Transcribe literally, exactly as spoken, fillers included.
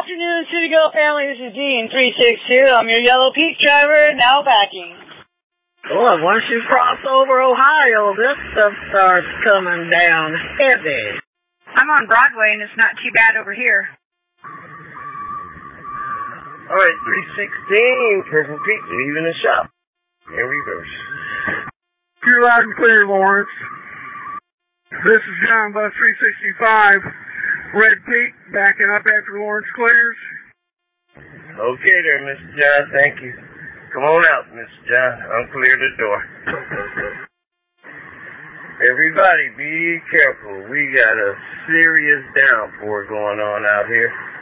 afternoon, City Girl family. This is Dean, three six two. I'm your Yellow Peak driver, now backing. Boy, once you cross over Ohio, this stuff starts coming down heavy. I'm on Broadway, and it's not too bad over here. All right, three sixteen, Purple Peak, leaving the shop. In reverse. You're loud and clear, Lawrence. This is John Bus three sixty-five, Red Peak, backing up after Lawrence clears. Okay there, Mister John, thank you. Come on out, Mister John. Unclear the door. Everybody, be careful. We got a serious downpour going on out here.